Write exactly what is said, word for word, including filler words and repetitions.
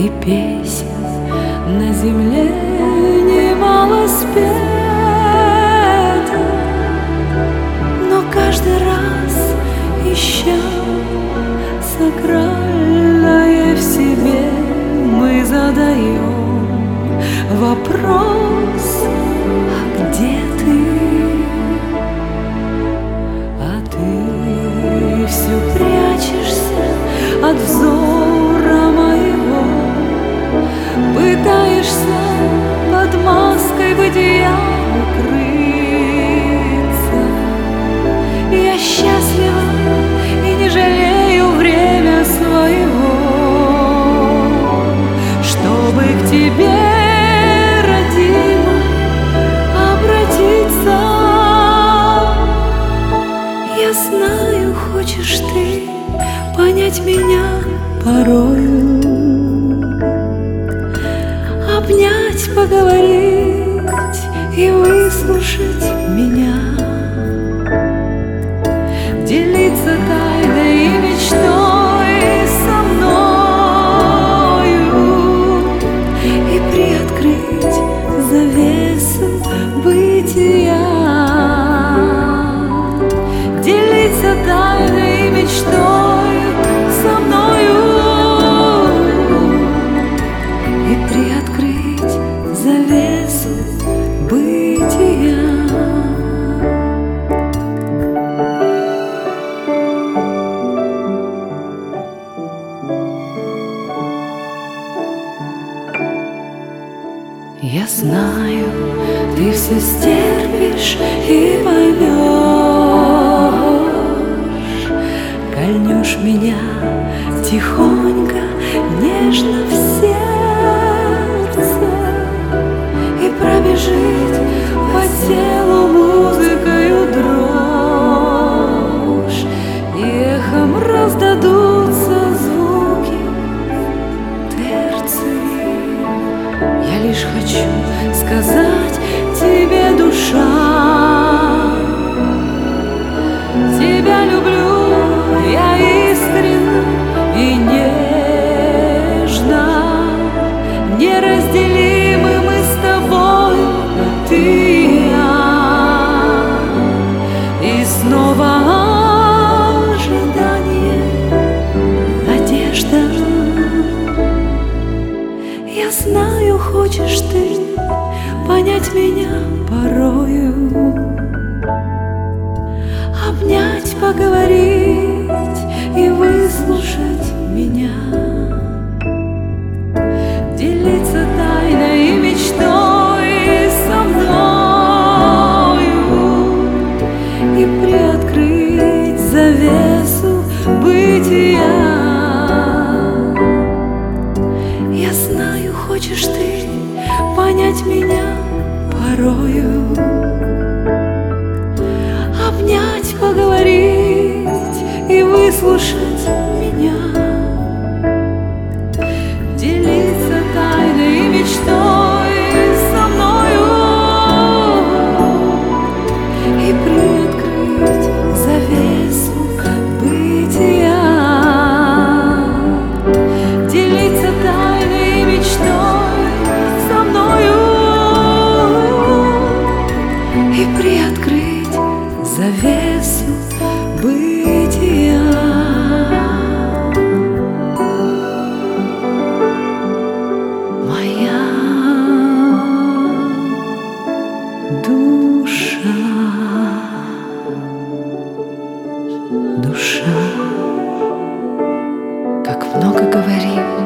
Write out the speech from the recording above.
и песен на земле немало спета, но каждый раз ища сакральное в себе, мы задаем вопрос: а где ты? А ты все прячешься от взора моего, пытаешься под маской бытия укрыться. Я счастлива и не жалею время своего, чтобы к тебе, родимой, обратиться. Я знаю, хочешь ты понять меня порою, обнять, поговорить и выслушать меня, делиться тайной и мечтой со мною и приоткрыть завесу бытия, делиться тайной и мечтой со мною и приоткрыть завесу бытия. Я знаю, ты все стерпишь и поймешь, кольнешь меня тихонько, нежно в сердце, и пробежит по телу музыкою дрожь, и эхом раздадутся звуки терции. Я лишь хочу сказать тебе, душа, тебя люблю я искренне и нежно, неразделимы мы с тобой, ты и я, и снова ожидание, надежда. Я знаю, хочешь ты понять меня порою, обнять, поговорить и выслушать меня, делиться тайной и мечтой со мною и приоткрыть завесу бытия. Я знаю, хочешь ты понять меня порою, обнять, поговорить и выслушать меня, делиться тайной и мечтой со мною и приоткрыть завесу бытия, делиться тайной и мечтой со мною и приоткрыть завесу бытия. Моя душа, душа, как много говорим